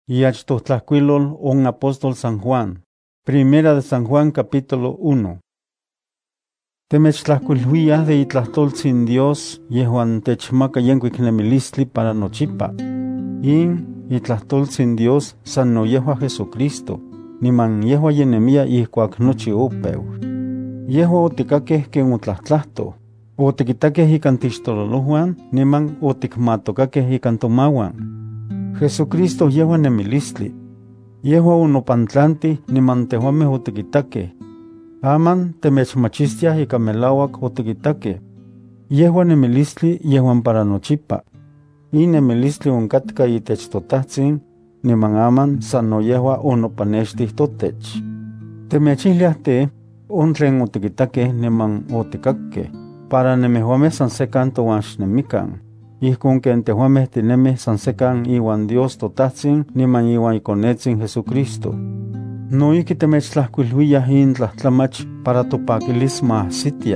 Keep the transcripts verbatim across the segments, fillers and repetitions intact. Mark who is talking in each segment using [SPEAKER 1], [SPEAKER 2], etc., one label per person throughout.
[SPEAKER 1] Iachtotlajkuilol on apóstol San Juan. Primera de San Juan capítulo uno. Temechtlajkuiluiyah de itlahtoltzin Dios yehuan techmaka yenkuik nemilistli para nochipa. In itlahtoltzin Dios san noyehua Jesucristo, niman yehua yenemia ihkuak nochi opeu. Yehua otikakeh ken otlahtlahtoj, otikitakeh ikan tixtololohuan, niman otikmatokakeh ikan tomahuan. Jesucristo yehua nemilistli. Yehua onopantlanti niman tehuameh otikitakeh. Aman temechmachistiah ika melauak otikitakeh. Yehua nemilistli yehuan para nochipa. In nemilistli onkatka itech totahtzin, niman aman san noyehua onopanextih totech. Temechihliah te, on tlen otikitakeh niman otikakkeh, para nemehuameh san sekan toan xnemikan. Ihkon ken tehuameh tinemih san sekan iwan Dios totahtzin niman iwan ikonetzin Jesucristo. Noiki temechtlajkuiluiyah in tlahtlamach para topakilis maahsitia.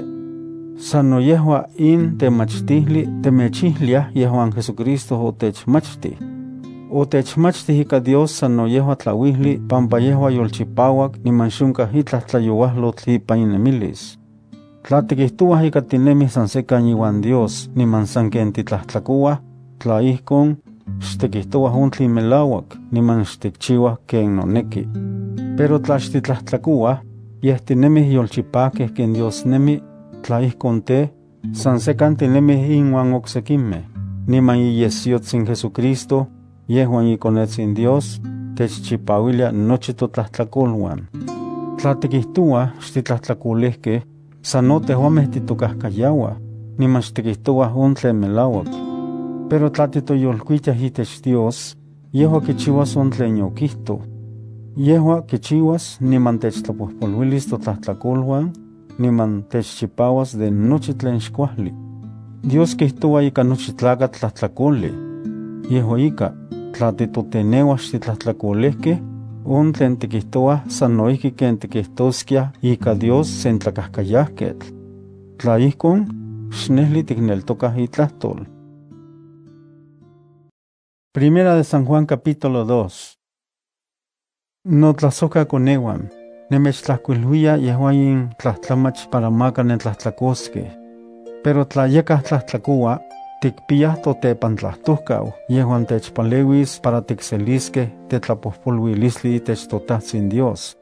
[SPEAKER 1] San noyehua in temachtihli temechihliah yehuan Jesucristo otechmachtih. Otechmachtih ika Dios san noyehua tlauihli pampa yehua yolchipauak niman xunkah itlah tlayouahlotl ipan inemilis. Tla tikihtuah ika tinemih san sekan iwan Dios niman san ken titlahtlakuah, tla ihkon, xtikihtuah on tlen melauak niman xtikchiuah ken noneki. Pero tla xtitlahtlakuah, yeh tinemih yolchipakeh ken Dios nemi, tla ihkon te, san sekan tinemih inuan oksekimeh, niman iyesiotzin Jesucristo, yehuan ikonetzin Dios, techchipauilia nochi totlahtlakolhuan. Tla tikihtuah xtitlahtlakolihkeh, san no tehuameh titokahkayauah, niman xtikihtoah on tlen melauak. Pero tla titoyolkuitiah itech Dios, yehua kichiuas on tlen yokihto. Yehua kichiuas niman techtlapojpoluilis totlahtlakolhuan, niman techchipauas de nochi tlen xkuajli. Dios kihtoa ika nochi tlakatl tlahtlakoli. Yehua ika, tla titoteneuah xtitlahtlakolihkeh, on tlen tikihtoah san noihki ken tikihtoskiah ika Dios sen tlakahkayahketl. Tla ihkon, xnehli tikneltokah itlahtol. Primera de San Juan capítulo dos. Notlasohkakoneuan, nemechtlajkuiluia yehuan in tlahtlamach para maka nentlahtlakosqueh. Pero tla yakah tlahtlakoa, tikpiah totepantlahtohkau yehuan techpalewis para tikseliskeh tetlapojpoluilistli itech totahtzin Dios.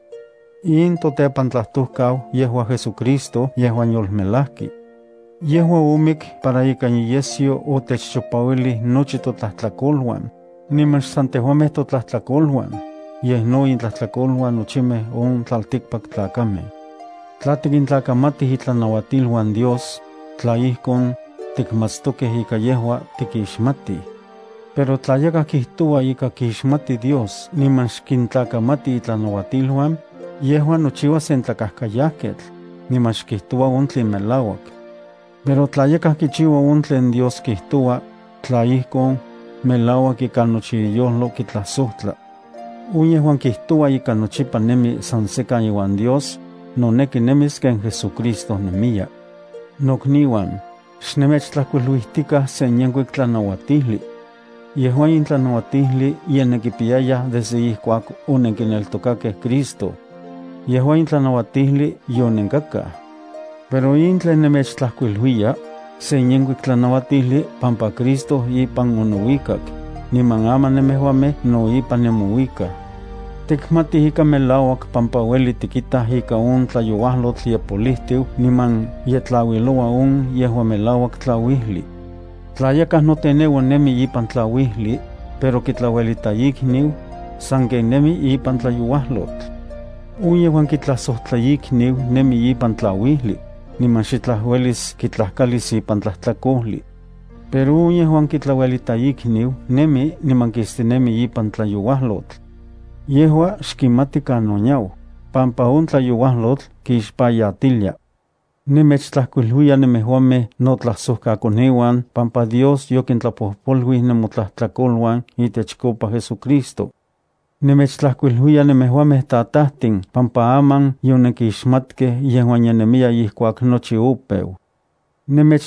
[SPEAKER 1] In totepantlahtohkau yehua Jesucristo yehuan yolmelahki. Yehua omik para ika iyesyo otechchopauili nochi totlahtlakolhuan, niman san tehuameh totlahtlakolhuan, yeh no intlahtlakolhuan nochimeh on tlaltikpak tlakameh. Tla tikintlakamati itlanauatilhuan Dios, tla ihkon tikmatstokeh ika yehua tikixmati. Pero tla yakah kihtoa ika kixmati Dios niman xkintlakamati itlanauatilhuan, yehua nochiua sen tlakahkayahketl, niman xkihtoa on tlen melauak. Pero tla yakah kichiua on tlen Dios kihtoa, tla ihkon, melauak ika nochi iyojlo kitlasohtla. On yehuan kihtoa ika nochipa nemi san sekan iwan Dios, noneki nemis ken Jesucristo nemia. Nokniuan, xnemechtlajkuiluihtikah sen yenkuik tlanauatihli. Yehuan in tlanauatihli yenekipiayah desde ihkuak onenkineltokakeh Cristo. Yehuan in tlanauatihli yonenkakah. Pero in tlen nemechtlajkuiluia, sen yenkuik tlanauatihli pampa Cristo ipan onouikak, niman aman nemehuameh no ipan nemouikah. Tikmatih ika melauak pampa ueli tikitah ika on tlayouahlotl yepolihtiu niman yetlauiloa on yehua melauak tlauihli. Tla yakah noteneua nemi ipan tlauihli, pero kitlauelitayikniu, san ken nemi ipan tlayouahlotl. On yehuan kitlasohtlayikniu nemi ipan tlauihli, niman xitlahuelis kitlahkalis ipan tlahtlakohli. Pero on yehuan kitlauelitayikniu nemi niman kistinemi ipan tlayouahlotl. Yehua xkimati kanonyau, pampa on tlayouahlotl kixpayatilia. Nemechtlajkuiluia nemehuameh notlasohkakoneuan pampa Dios yokintlapojpoluih nemotlahtlakolhuan itechkopa Jesucristo. Nemechtlajkuiluia nemehuameh tatahtin pampa aman yonekixmatkeh yehuan yenemia ihkuak nochi opeu.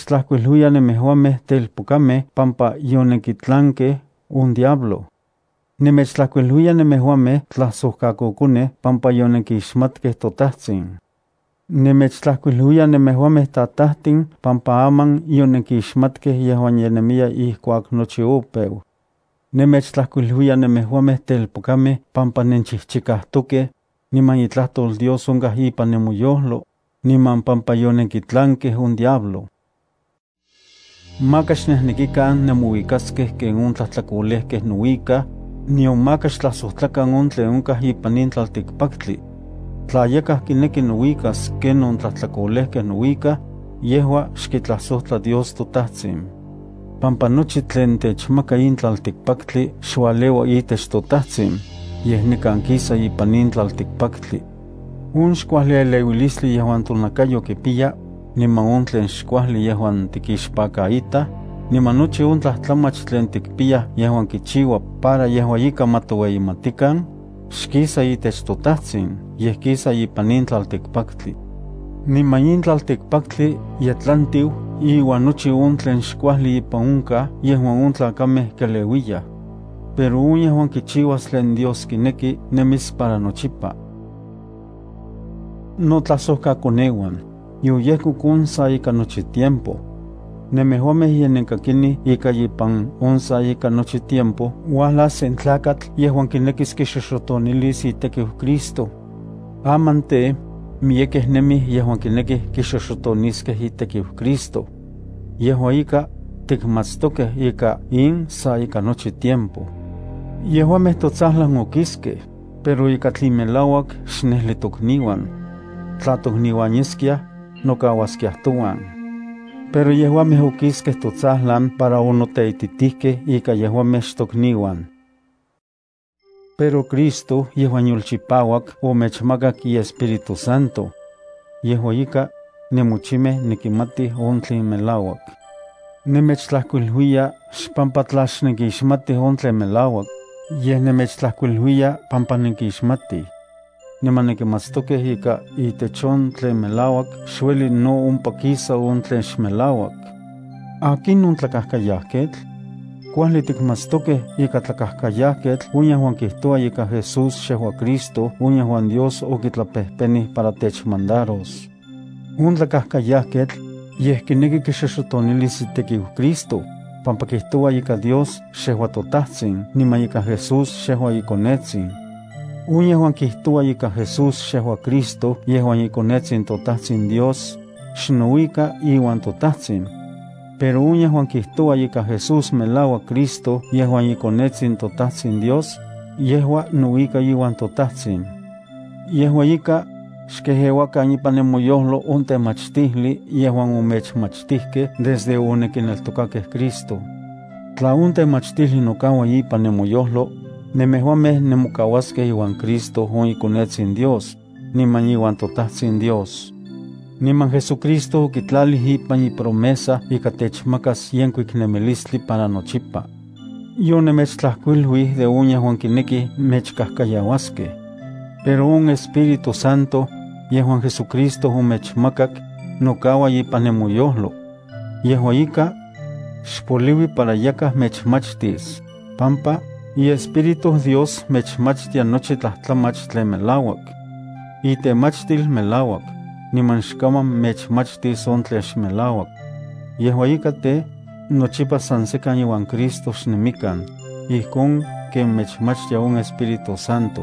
[SPEAKER 1] Nemechtlajkuiluia nemehuameh telpokameh pampa yonekitlankeh un diablo. Nimechtlacuiluia nemehuameh tlasohcacocone pampa yonenquixmatqueh totahtzin. Nimechtlacuiluia nemehuameh tatahtin pampa aman yonenquixmatqueh yehuan yenemia ihcuac nochi opeu. Nimechtlacuiluia nemehuameh telpocameh pampa nenchihchicahtoqueh, niman itlahtol Dios oncah ipan nemoyolo, niman pampa yonenquitlanqueh un diablo. Maka xnehnequican nemohuicasqueh quen on tlahtlacolehqueh nohuicah, nion maka xtlasohtlacan on tlen oncah ipan nin tlalticpactli. Tla yakah quinequi nohuicas quen on tlahtlacolehqueh nohuicah, yehua xquitlasohtla Dios totahtzin. Pampa nochi tlen techmaca in tlalticpactli xualeua itech totahtzin, yeh nican quisa ipan nin tlalticpactli. Un xcuahli eleuilistli yehuan tonacayo quipia, niman on tlen xcuahli yehuan tiquixpacaitah, niman nochi on tlahtlamach tlen ticpia yehuan quichiua para yehua ika matoueyimatican, xquisa itech totahtzin, yeh quisa ipan nin tlalticpactli. Niman in tlalticpactli yetlantiu, iuan nochi on tlen xcuahli ipan onca yehuan on tlacameh queleuiyah. Pero on yehuan quichiuas tlen Dios quinequi nemis para nochipa. Notlasohcaconeuan, yoyehcoc onsa ika nochi tiempo. Nemehuameh yenencaquini ika ipan onsa ika nochi tiempo uahlas sen tlacatl yehuan quinequis quixoxotonilis itequiu Cristo. Aman te, miyequeh nemih yehuan quinequih quixoxotonisqueh itequiu Cristo. Yehua ika ticmatztoqueh ika in sa ika nochi tiempo. Yehuameh totzahlan oquisqueh, pero ika tli melauac xnehli tocniuan. Tla tocniuan yesquiah, nocauasquiah toan. Pero yehuameh oquisqueh totzahlan para onoteititihqueh ika yehuameh xtocniuan. Pero Cristo yehuan yolchipauac omechmacac iEspíritu Santo. Yehua ika nemochimeh niquimatih on tlen melauac. Nimechtlacuiluia xpampa tla xnenquixmatih on tlen melauac, yeh nimechtlacuiluia pampa nenquixmatih. Niman nequimatztoqueh ika itech on tlen melauac xueli no ompa quisa on tlen xmelauac. ¿Akin on tlacahcayahquetl? Cuahli ticmatztoqueh ika tlacahcayahquetl on yehuan quihtoa ika Jesús xehua Cristo on yehuan Dios oquitlapehpenih para techmandaros. On tlacahcayahquetl yeh quinequi quixoxotonilis itequiu Cristo, pampa quihtoa ika Dios xehua totahtzin, niman ika Jesús xehua iconetzin. On yehuan quihtoa ika Jesús xehua Cristo yehuan iconetzin totahtzin Dios, xnohuica iuan totahtzin. Pero on yehuan quihtoa ika Jesús melaua Cristo yehuan iconetzin totahtzin Dios, yehua nohuica iuan totahtzin. Yehua ika xqueheuacan ipan nemoyolo on temachtihli yehuan omechmachtihqueh desde onequineltocaqueh Cristo. Tla on temachtihli nocaua ipan nemoyolo, nemehuameh nemocauasqueh iuan Cristo on iconetzin Dios, niman iuan totahtzin Dios. Niman Jesucristo oquitlalih ipan ipromesa ika techmacas yencuic nemilistli para nochipa. Yo nemechtlacuiluih de on yehuan quinequih mechcahcayauasqueh. Pero on Espíritu Santo, yehuan Jesucristo omechmacac, nocaua ipan nemoyolo. Yehua ika, xpoliui para yacah mechmachtis, pampa iEspíritu Dios mechmachtia nochi tlahtlamach tlen melauac. Itemachtil melauac, niman xcaman mechmachtis on tlen xmelauac. Yehua ika te, nochipa san secan iuan Cristo xnemican, ijcon quen mechmachtia on Espíritu Santo.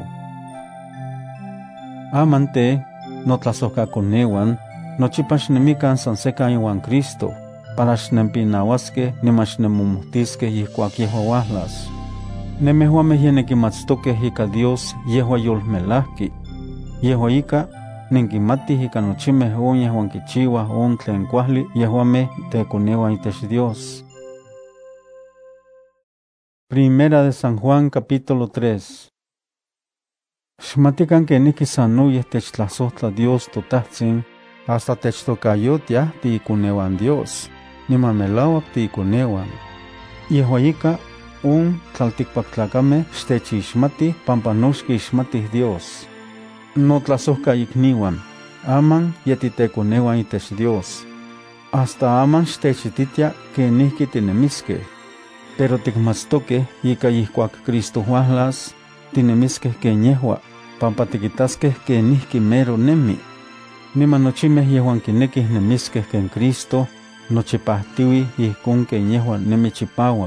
[SPEAKER 1] Aman te, notlasohcaconeuan, nochipa xnemican san secan iuan Cristo, para xnempinauasqueh niman xnemomohtisqueh ihcuac yehua uahlas. Nemehuameh yenequimatztoqueh ika Dios yehua yolmelahqui. Yehua ika nenquimatih ika nochimeh on yehuan quichiuah on tlen cuahli yehuameh teconeuan itech Dios. Primera de San Juan capítulo tres. Xmatican queniqui sanoyeh techtlasohtla Dios totahtzin, hasta techtocayotiah tiiconeuan Dios, niman melauac tiiconeuan. Yehua ika on tlalticpactlacameh xtechixmatih pampa no xquixmatih Dios. Notlasohcaicniuan, aman yetiteconeuan itech Dios. Hasta aman xtechititia quenihqui tinemisqueh. pero tikmatstokeh ika ihkuak Cristo huahlas, tinemiskeh ken yehua, pampa tikitaskeh kenihki mero nemi. Niman nochimeh yehuan kinekih nemiskeh ken Cristo, nochipahtiuih ihkon ken yehua nemi chipauak.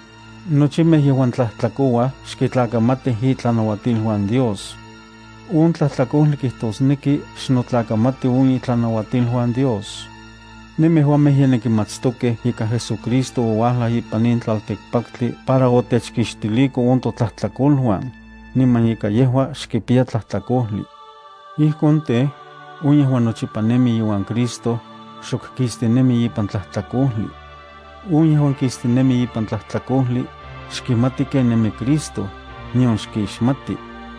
[SPEAKER 1] Nochimeh yehuan tlahtlakouah xkitlakamatih itlanauatilhuan Dios. Un tlahtlakojli kihtosneki xnotlakamati un itlanauatilhuan Dios. Nemehuameh yenekimatstokeh ika Jesucristo ouahla ipan nin tlaltikpaktli para otechkixtiliko on totlahtlakolhuan, niman ika yehua xkipia tlahtlakojli. Ihkon teh, un yehuan nochipa nemi iuan Cristo, xok kistinemi ipan tlahtlakojli. Un yehuan kistinemi ipan tlahtlakojli, xkimati ken nemi Cristo, nion xkixmati.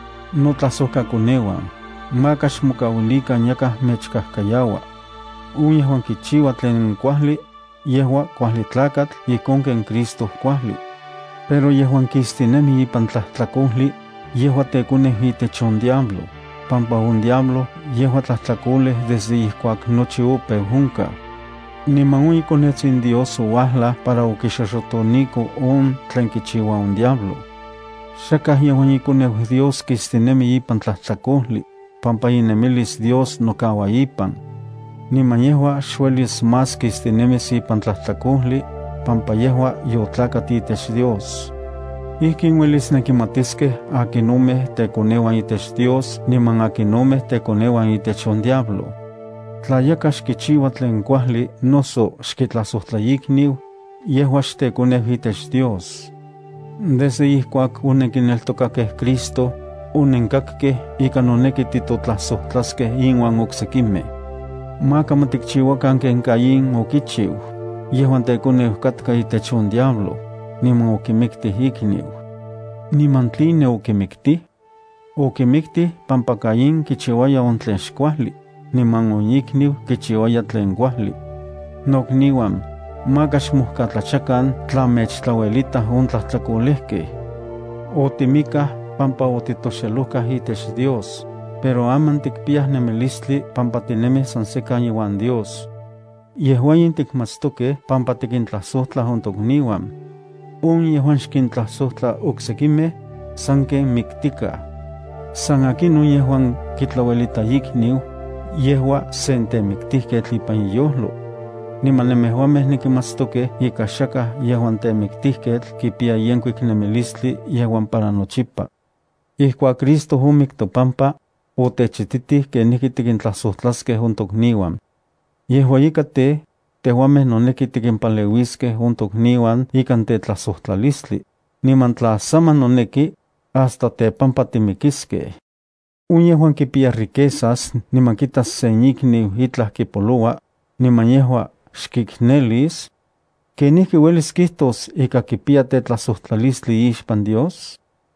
[SPEAKER 1] Notlasohkakoneuan, maka xmokauilikan yakah mechkahkayaua. Un yehuan kichiua tlen kuajli, yehua kuajli tlakatl ijkon ken Cristo kuajli. Pero yehuan kistinemi ipan tlahtlakojli, yehua tekoneu itech on diablo, pampa on diablo yehua tlahtlakoleh desde ihkuak nochi opeu onka. Niman on ikonetzin Dios ouahla para okixoxotoniko on tlen kichiua on diablo. Xakah yehuan ikoneu Dios kistinemi ipan tlahtlakojli, pampa inemilis Dios nokaua ipan. Niman yehua xuelis más kistinemis ipan tlahtlakojli, pampa yehua yotlakat itech Dios. Ihkin uelis nenkimatiskeh akinomeh tekoneuan itech Dios niman akinomeh tekoneuan itech on diablo. Tla yakah xkichiua tlen kuajli noso xkitlasohtla ikniu, yehua xtekoneu itech Dios. Desde ihkuak onenkineltokakeh Cristo, onenkakkeh ika noneki titotlasohtlaskeh inuan oksekimeh. Maka matikchiuakan ken Caín okichiu, yehuan tekoneu katka itech on diablo, niman okimiktih ikniu. Niman tline okimiktih? Okimiktih pampa Caín kichiuaya on tlen xkuajli, niman on ikniu kichiuaya tlen kuajli. Nokniuan, maka xmohkatlachakan tla mechtlauelitah on tlahtlakolehkeh. Otimikah pampa otitoxelohkah itech Dios, pero aman tikpiah nemilistli pampa tinemih san sekan iuan Dios. Yehuayin tikmatstokeh pampa tikintlasohtlah on tokniuan. On yehuan xkintlasohtla oksekimeh, san ken miktikah. San akinon yehuan kitlauelita ikniu, yehua sen temiktihketl ipan iyojlo. Niman nemehuameh nikimatstokeh ika xakah yehuan temiktihketl kipia yenkuik nemilistli yehuan para nochipa. Ihkuak Cristo omik topampa, otechititih kenijki tikintlasohtlaskeh on tokniuan. Yehua ika te, tehuameh noneki tikinpaleuiskeh on tokniuan ikan tetlasohtlalistli, niman tla saman noneki, hasta tepampa timikiskeh. Un yehuan kipia riquezas niman kitas sen ikniu itlah kipoloa, niman yehua xkiknelis, kenijki uelis kihtos ika kipia tetlasohtlalistli ixpan Dios?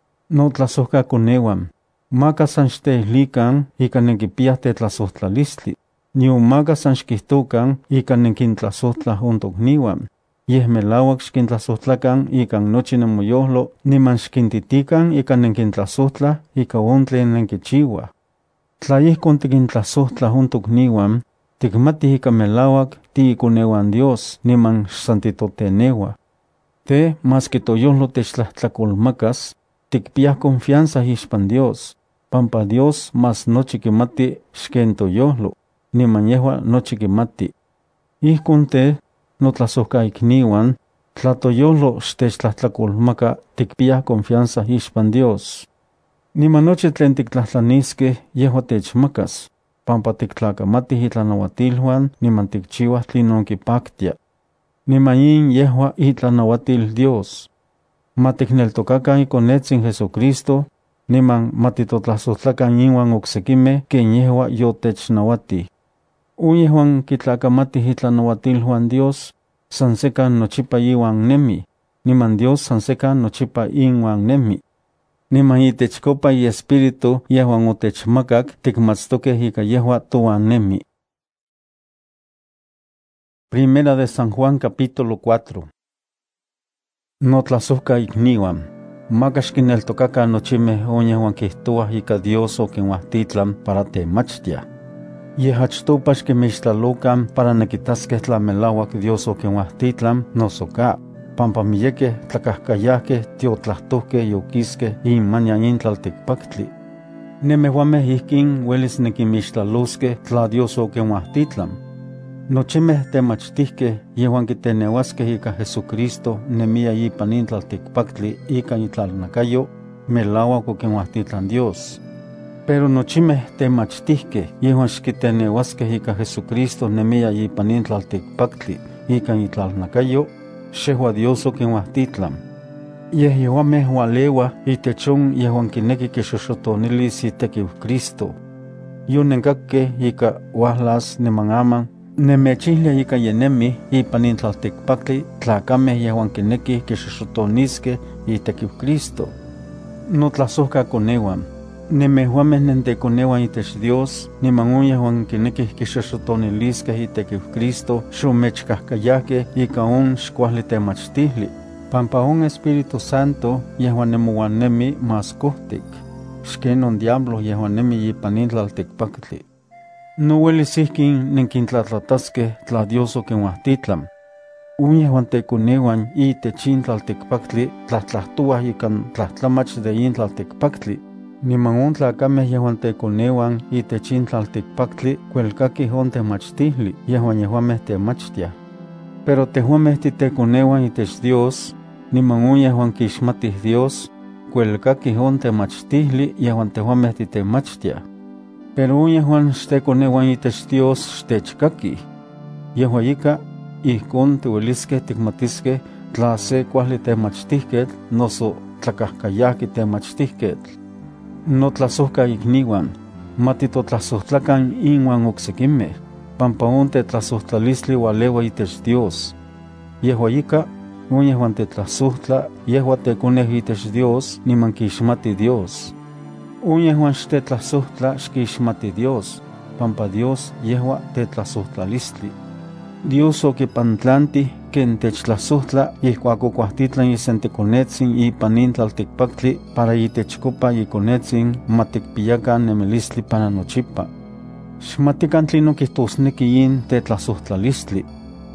[SPEAKER 1] Notlasohkakoneuan, maka san xteihlikan ika nenkipiah tetlasohtlalistli, nion maka san xkihtokan ika nenkintlasohtlah on tokniuan, yeh melauak xkintlasohtlakan ikan nochi nemoyojlo niman xkintitikan ika nenkintlasohtlah ika on tlen nenkichiuah. Tla ihkon tikintlasohtlah on tokniuan, tikmatih ika melauak tiikoneuan Dios niman xsan titoteneuah. Te, maski toyojlo techtlahtlakolmakas, tikpiah confianza ixpan Dios, pampa Dios mas nochi kimati xken toyojlo, niman yehua nochi kimati. Ihkon te, notlasohkaikniuan, tla toyojlo xtechtlahtlakolmaka tikpiah confianza ixpan Dios. Niman nochi tlen tiktlatlaniskeh yehua techmakas, pampa tiktlakamatih itlanauatilhuan niman tikchiuah tlinon kipaktia. Niman in yehua itlanauatil Dios. Ma tikneltokakan ikonetzin Jesucristo, niman ma titotlasohtlakan inuan oksekimeh ken yehua yotechnauatih. Un yehuan kitlakamatih itlanauatilhuan Dios, san sekan nochipa iuan nemi, niman Dios san sekan nochipa inuan nemi. Niman itechkopa iespíritu yehuan otechmakak tikmatstokeh ika yehua toan nemi. Primera de San Juan capítulo cuatro. Notlasohkaikniuan, maka xkineltokakan nochimeh on yehuan kihtoah ika Dios okinhuajtitlan para temachtiah. Yeh achtopa xkinmixtlalokan para nekitaskeh tla melauak Dios okinhuajtitlan noso ka. pampa miyekeh tlakahkayahkeh tiotlahtohkeh yokiskeh inmania in tlaltikpaktli. Nemehuameh ihkin uelis nekinmixtlaloskeh tla Dios okinhuajtitlan. Nochimeh temachtihkeh yehuan kiteneuaskeh ika Jesucristo nemia ipan in tlaltikpaktli ika itlalnakayo, melauak okinhuajtitlan Dios. Pero nochimeh temachtihkeh yehuan xkiteneuaskeh ika Jesucristo nemia ipan in tlaltikpaktli ika itlalnakayo, xehua Dios okinhuajtitlan. Yeh yehuameh ualeuah itechon yehuan kineki kixoxotonilis itekiu Cristo. Yonenkakeh ika uahlas niman aman nemechihlia ika yenemih ipan in tlaltikpaktli tlakameh yehuan kinekih kixoxotoniskeh itekiu Cristo. Notlasojkakoneuan, nemehuameh nentekoneuan itech Dios niman on yehuan kinekih kixoxotoniliskeh itekiu Cristo xomechkahkayahkeh ika on xkuajli temachtihli, pampa on Espíritu Santo yehuan nemouan nemi mas kohtik, xkenon diablo yehuan nemi ipan in tlaltikpaktli. No uelis ihkin nenkintlatlataskeh tla Dios okinhuajtitlan. Un yehuan tekoneuan itech in tlaltikpaktli tlahtlahtoah ikan tlahtlamach de in tlaltikpaktli, niman on tlakameh yehuan tekoneuan itech in tlaltikpaktli kuelkakih on temachtihli yehuan yehuameh temachtiah. Pero tehuameh titekoneuan itech Dios, niman on yehuan kixmatih Dios, kuelkakih on temachtihli yehuan tehuameh titemachtiah. Pero on yehuan xtekoneuan itech Dios xtechkakih. Yehua ika, ihkon tiueliskeh tikmatiskeh tla se kuahli temachtihketl noso tlakahkayahki temachtihketl. Notlasojka ikniuan, matitotlasohtlakan inuan oksekimeh, pampa on tetlasohtlalistli ualeua itech Dios. Yehua ika, on yehuan tetlasohtla yehua tekoneh itech Dios niman kixmati Dios. On yehuan xtetlasohtla xkixmati Dios, pampa Dios yehua tetlasohtlalistli. Dios okipantlantih ken techtlasohtla ihkuak okuajtitlan isentekonetzin ipan in tlaltikpaktli para itechkopa ikonetzin matikpiyakan nemilistli para nochipa. Xmatikan tleno kihtosneki in tetlasohtlalistli.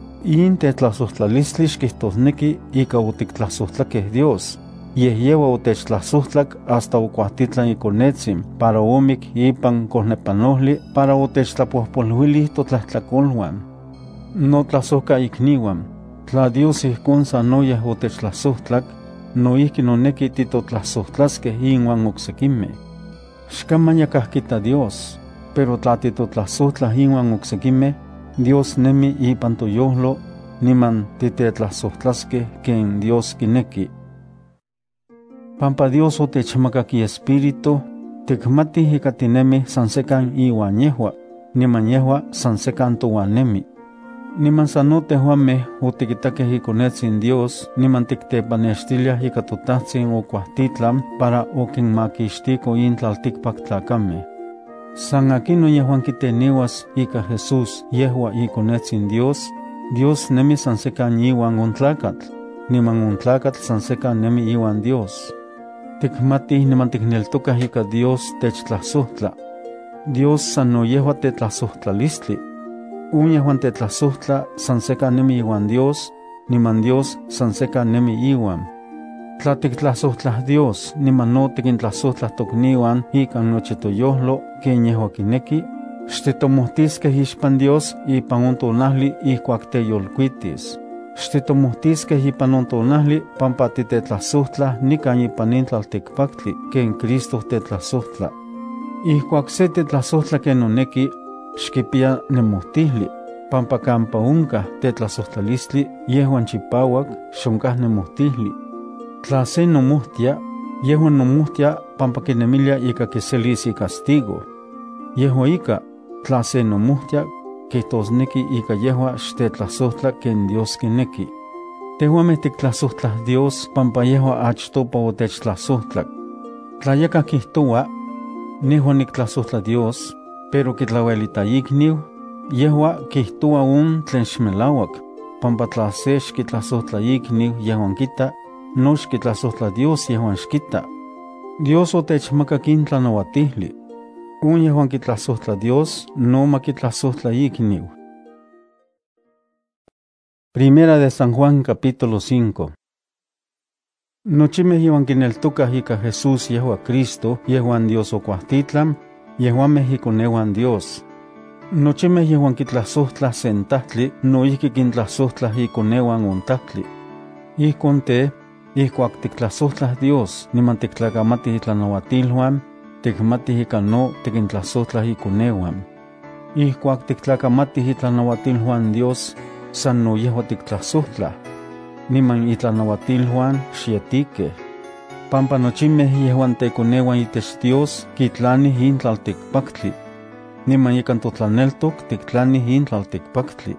[SPEAKER 1] In tetlasohtlalistli xkihtosneki ika otiktlasohtlakeh Dios, yeh yeua otechtlasohtlak hasta okuajtitlan ikonetzin para omik ipan kohnepanohli para otechtlapohpoluilih totlahtlakolhuan. Notlasojka ikniuan, tla Dios ihkon sanoyeh otechtlasohtlak, noihki noneki titotlasohtlaskeh inuan oksekimeh. Xkaman yakah kita Dios, pero tla titotlasohtlah inuan oksekimeh, Dios nemi ipan toyohlo, niman titetlasohtlaskeh ken Dios kineki. Pampa Dios otechmakak iespíritu, tikmatih ika tinemih san sekan iuan yehua, niman yehua san sekan touan nemi. Niman sano tehuameh otikitakeh ikonetzin Dios niman tiktepanextiliah ika totahtzin okuajtitlan para okinmakixtiko in tlaltikpak tlakameh. San akinon yehuan kiteneuas ika Jesús yehua ikonetzin Dios, Dios nemi san sekan iuan on tlakatl, niman on tlakatl san sekan nemi iuan Dios. Tikmatih niman tikneltokah ika Dios techtlasohtla. Dios sano yehua tetlasohtlalistli. Un yehuan tetlasohtla san sekan nemi iuan Dios, niman Dios san sekan nemi iuan. Tla tiktlasohtlah Dios, niman no tikintlasohtlah tokniuan ikan nochi toyohlo ken yehua kineki, xtitomohtiskeh ixpan Dios ipan on tonahli ihkuak teyolkuitis. Xtitomohtiskeh ipan on tonahli pampa titetlasohtlah nikan ipan in tlaltikpaktli ken Cristo tetlasohtla. Ihkuak se tetlasohtla ken noneki, xkipia nemohtihli, pampa kampa onkah tetlasohtlalistli yehuan chipauak xonkah nemohtihli. Tla se nomohtia, yehuan nomohtia pampa kinemilia ika kiselis icastigo. Yehua ika, tla se nomohtia, kihtosneki ika yehua xtetlasohtla ken Dios kineki. Tehuameh tiktlasohtlah Dios pampa yehua achtopa otechtlasohtlak. Tla yakah kihtoa, nehua niktlasohtla Dios, pero kitlauelita ikniu, yehua kihtoa on tlen xmelauak, pampa tla se xkitlasohtla ikniu yehuan kita, no xkitlasohtla Dios yehuan xkita. Dios otechmakak in tlanauatihli. Un yehuan kitlasohtla Dios, no makitlasohtla ikniu. Primera de San Juan capítulo cinco. Nochimeh yehuan kineltokah ika Jesús yehua Cristo yehuan Dios okuahtitlan, yehuameh ikoneuan Dios. Nochimeh yehuan kitlasohtlah sen tahtli, noihki kintlasohtlah ikoneuan on tahtli. Ihkon te, ihkuak tiktlasohtlah Dios, niman tiktlakamatih itlanauatilhuan, tikmatih ika no tikintlasohtlah ikoneuan. Ihkuak tiktlakamatih itlanauatilhuan Dios, san no yehua tiktlasohtlah. Niman itlanauatilhuan xietikeh. Pampa nochimeh yehuan tekoneuan itech Dios kitlanih in tlaltikpaktli. Niman ikan totlaneltok tiktlanih in tlaltikpaktli.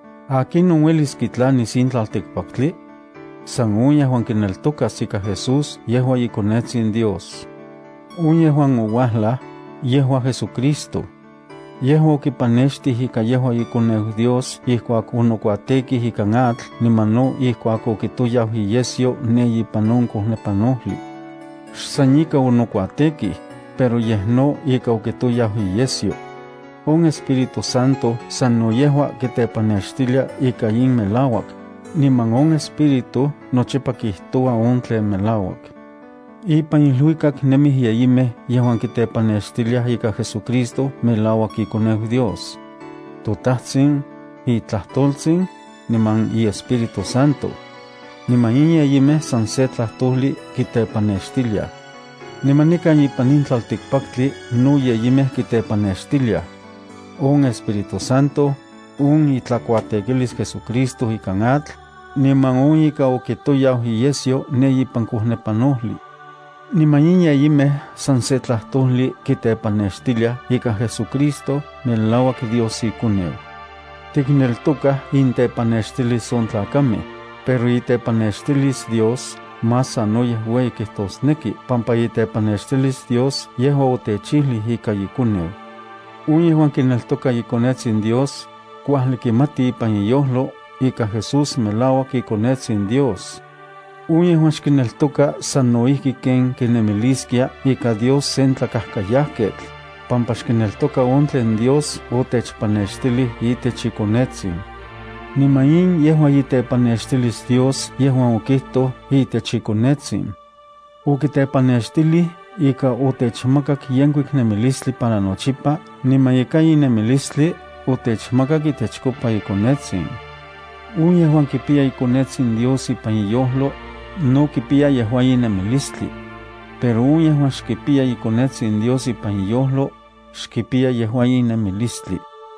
[SPEAKER 1] Akin uelis kitlanis in tlaltikpaktli? San un yehuan kineltokas ika Jesús yehua ikonetzin Dios. Un yehuan owahlah, yehua Jesucristo. Yehua okipanechtih ika yehua ikoneu Dios ihkuak onokuatekih ikan atl niman no ihkuak okitoyaw iyesyo ne ipan on kohnepanohli. Xsan ika onokuatekih, pero yeh no ika okitoyaw iyesyo. On Espíritu Santo san no yehua kitepanextilia ika yin melawak, niman on Espíritu nochipa kihtoa on tlen melawak. Ipan ilhuikak nemih yeyimeh yehuan kitepanextiliah ika Jesucristo melawak ikoneu Dios. Totahtsin, itlahtoltsin, niman iEspíritu Santo. Niman in yeyimeh san se tlahtoli kitepanextiliah. Niman ikan ipan in tlaltikpaktli no yeyimeh kitepanextiliah. On Espíritu Santo, un itlakuatekilis Jesucristo ikan atl, niman on ika okitoyaw iyesyo ne ipan kohnepanohli. Niman in yeyimeh san se tlahtoli kitepanextilia ika Jesucristo melawak Dios ikoneu. Tikneltokah intepanextilis on tlakameh, pero itepanextilis Dios mas sanoyeh ueyi kihtosneki, pampa itepanextilis Dios yehua otechilih ika ikoneu. Un yehuan kineltoka ikonetzin Dios, kuahli kimati ipan iyojlo ika Jesús melawak ikonetzin Dios. Un yehuan xkineltoka san noihki ken kinemiliskia ika Dios sen tlakahkayahketl, pampa xkineltoka on tlen Dios otechpanextilih itech ikonetzin. Niman in yehua itepanextilis Dios yehuan okihtoh itech ikonetzin. Okitepanextilih ika otechmakak yenkuik nemilistli para nochipa, niman ika in nemilistli otechmakak itechkopa ikonetzin. Un yehuan kipia ikonetzin Dios ipan iyojlo, no kipia yehua inemilistli, pero un yehuan xkipia ikonetzin Dios ipan iyojlo, xkipia yehua inemilistli.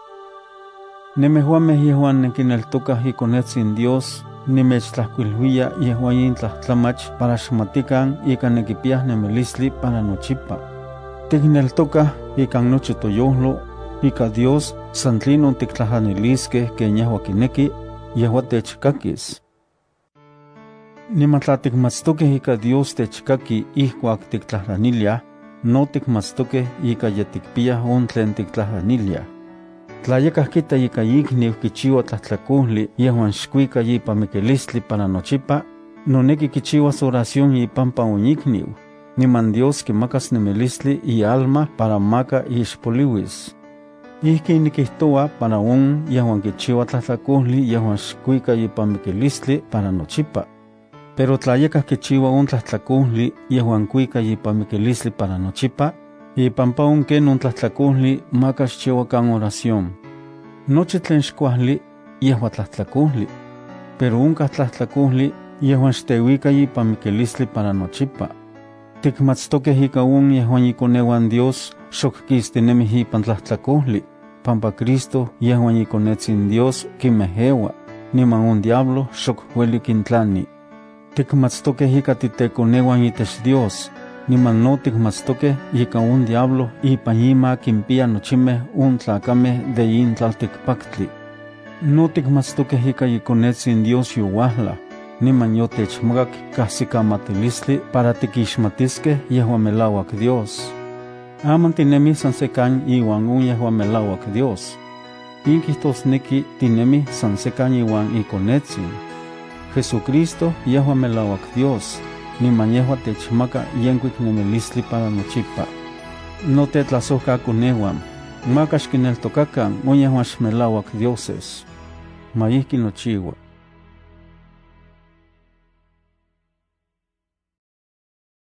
[SPEAKER 1] Nemehuameh yehuan nenkineltokah ikonetzin Dios, nimechtlahkuiluia yehua in tlahtlamach para xmatikan ika nekipiah nemilistli para nochipa. Tikneltokah ikan nochi toyojlo, ika Dios san tlinon tiktlajaniliskeh ken yehua kineki, yehua techkakis. Niman tla tikmatstokeh ika Dios techkaki ihkuak tiktlajaniliah, no tikmatstokeh ika yetikpiah on tlen tiktlajaniliah. Tla yakah kita ika ikniu kichiua tlahtlakohli yehuan xkuika ipan mikilistli para nochipa, noneki kichiuas oración ipampa on ikniu, niman Dios kimakas nemilistli ialma para maka ixpoliwis. Ihki nikihtoa para on yehuan kichiua tlahtlakohli yehuan xkuika ipan mikilistli para nochipa. Pero tla yakah kichiua on tlahtlakohli yehuan kuika ipan mikilistli para nochipa, ipampa on ken on tlahtlakohli maka xchiuakan oración. Nochi tlen xkuahli yehua tlahtlakohli, pero onkah tlahtlakohli yehuan xteuika ipan mikilistli para nochipa. Tikmatstokeh ika on yehuan ikoneuan Dios xok kistinemih ipan tlahtlakohli, pampa Cristo yehuan ikonetzin Dios kimeheua, niman on diablo xok ueli kintlani. Tikmatstokeh ika titekoneuan itech Dios, niman no tikmatstokeh ika on diablo ipan ima kimpia nochimeh on tlakameh de in tlaltikpaktli. No tikmatstokeh ika ikonetzin Dios yowahlah, niman yotechmakak kahsikamatilistli para tikixmatiskeh yehua melawak Dios. Aman tinemih san sekan iwan on yehua melawak Dios. In kihtosneki tinemih san sekan iwan ikonetzin. Jesucristo yehua melawak Dios, niman yehua techmaka yenkuik nemilistli para nochipa. No tetlasohkakoneuan, maka xkineltokakan on yehuan xmelawak dioses. Ma ihki nochiua.